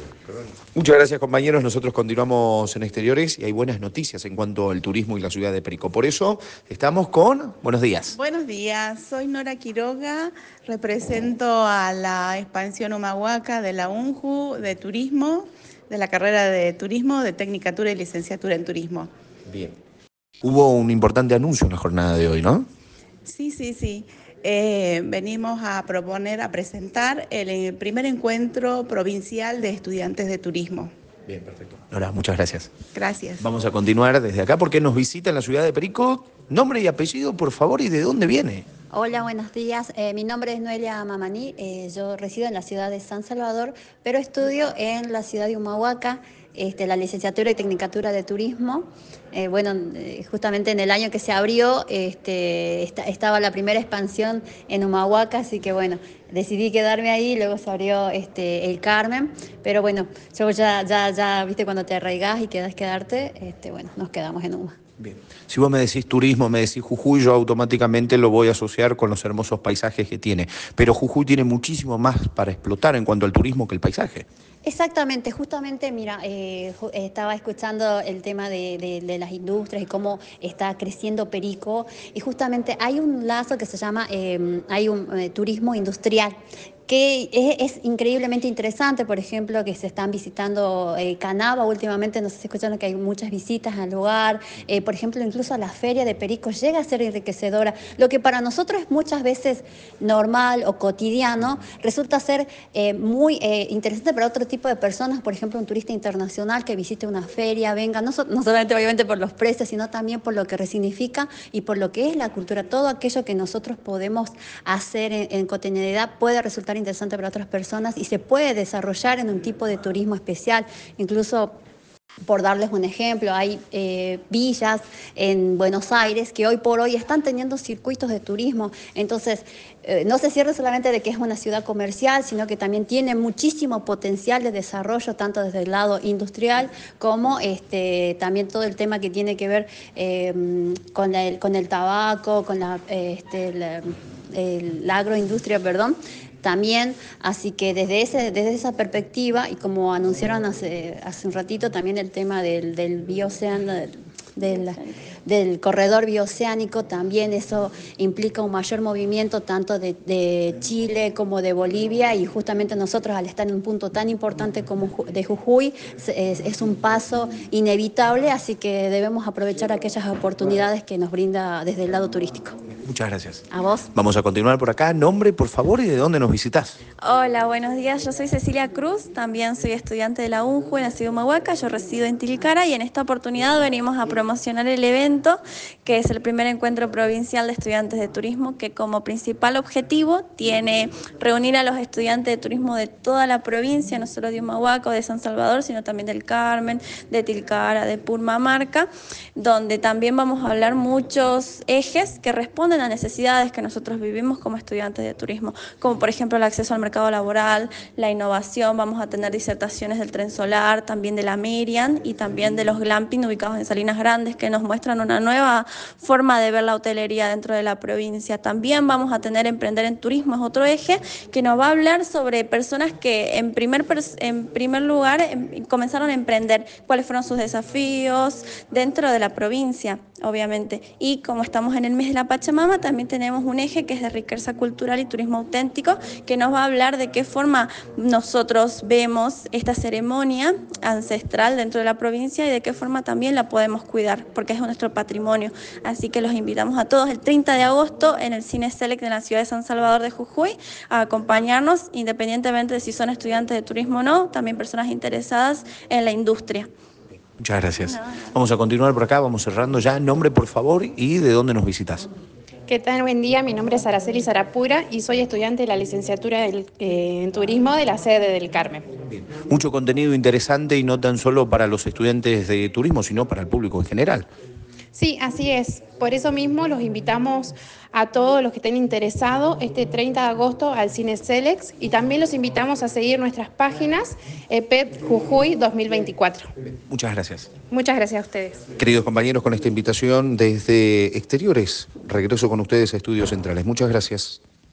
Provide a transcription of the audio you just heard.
Muchas gracias, compañeros. Nosotros continuamos en Exteriores y hay buenas noticias en cuanto al turismo y la ciudad de Perico. Por eso estamos con... Buenos días. Buenos días, soy Nora Quiroga, represento a la expansión Humahuaca de la UNJU de Turismo, de la carrera de Turismo, de Tecnicatura y Licenciatura en Turismo. Bien. Hubo un importante anuncio en la jornada de hoy, ¿no? Sí. Venimos a proponer, a presentar el primer encuentro provincial de estudiantes de turismo. Bien, perfecto. Nora, muchas gracias. Gracias. Vamos a continuar desde acá porque nos visita en la ciudad de Perico. Nombre y apellido, por favor, y de dónde viene. Hola, buenos días. Mi nombre es Noelia Mamaní. Yo resido en la ciudad de San Salvador, pero estudio en la ciudad de Humahuaca, la licenciatura y tecnicatura de turismo. Justamente en el año que se abrió estaba la primera expansión en Humahuaca, así que bueno, decidí quedarme ahí. Luego se abrió el Carmen, pero bueno, yo ya viste, cuando te arraigás y quedás quedarte, nos quedamos en Humahuaca. Bien. Si vos me decís turismo, me decís Jujuy, yo automáticamente lo voy a asociar con los hermosos paisajes que tiene. Pero Jujuy tiene muchísimo más para explotar en cuanto al turismo que el paisaje. Exactamente, justamente, mira, estaba escuchando el tema de las industrias y cómo está creciendo Perico, y justamente hay un lazo que se llama, hay un turismo industrial, que es increíblemente interesante. Por ejemplo, que se están visitando Canaba últimamente, no sé si escucharon que hay muchas visitas al lugar. Por ejemplo, incluso la feria de Perico llega a ser enriquecedora. Lo que para nosotros es muchas veces normal o cotidiano, resulta ser muy interesante para otro tipo de personas. Por ejemplo, un turista internacional que visite una feria, venga, no solamente obviamente por los precios, sino también por lo que resignifica y por lo que es la cultura. Todo aquello que nosotros podemos hacer en cotidianidad puede resultar interesante para otras personas y se puede desarrollar en un tipo de turismo especial. Incluso, por darles un ejemplo, hay villas en Buenos Aires que hoy por hoy están teniendo circuitos de turismo. Entonces, no se cierra solamente de que es una ciudad comercial, sino que también tiene muchísimo potencial de desarrollo, tanto desde el lado industrial como también todo el tema que tiene que ver con el tabaco, con la agroindustria, perdón. También, así que desde esa perspectiva, y como anunciaron hace un ratito, también el tema del bioceano, del corredor bioceánico, también eso implica un mayor movimiento tanto de Chile como de Bolivia, y justamente nosotros, al estar en un punto tan importante como de Jujuy, es un paso inevitable, así que debemos aprovechar aquellas oportunidades que nos brinda desde el lado turístico. Muchas gracias. A vos. Vamos a continuar por acá. Nombre, por favor, y de dónde nos visitás. Hola, buenos días. Yo soy Cecilia Cruz, también soy estudiante de la UNJU en la ciudad de Humahuaca. Yo resido en Tilcara y en esta oportunidad venimos a promocionar el evento, que es el primer encuentro provincial de estudiantes de turismo, que como principal objetivo tiene reunir a los estudiantes de turismo de toda la provincia, no solo de Humahuaca o de San Salvador, sino también del Carmen, de Tilcara, de Purmamarca, donde también vamos a hablar muchos ejes que responden a necesidades que nosotros vivimos como estudiantes de turismo, como por ejemplo el acceso al mercado laboral, la innovación. Vamos a tener disertaciones del tren solar, también de la Merian y también de los glamping ubicados en Salinas Grandes, que nos muestran una nueva forma de ver la hotelería dentro de la provincia. También vamos a tener Emprender en Turismo, es otro eje que nos va a hablar sobre personas que en primer lugar comenzaron a emprender, cuáles fueron sus desafíos dentro de la provincia, obviamente. Y como estamos en el mes de la Pachamama, también tenemos un eje que es de riqueza cultural y turismo auténtico, que nos va a hablar de qué forma nosotros vemos esta ceremonia ancestral dentro de la provincia y de qué forma también la podemos cuidar, porque es nuestro patrimonio. Así que los invitamos a todos el 30 de agosto en el Cine Select de la ciudad de San Salvador de Jujuy a acompañarnos, independientemente de si son estudiantes de turismo o no, también personas interesadas en la industria. Muchas gracias. Vamos a continuar por acá, vamos cerrando ya. Nombre, por favor, y de dónde nos visitas. ¿Qué tal? Buen día, mi nombre es Araceli Sarapura y soy estudiante de la licenciatura en Turismo de la sede del Carmen. Bien. Mucho contenido interesante y no tan solo para los estudiantes de turismo, sino para el público en general. Sí, así es. Por eso mismo los invitamos a todos los que estén interesados este 30 de agosto al Cine Selex, y también los invitamos a seguir nuestras páginas EPET Jujuy 2024. Muchas gracias. Muchas gracias a ustedes. Queridos compañeros, con esta invitación desde Exteriores, regreso con ustedes a Estudios Centrales. Muchas gracias.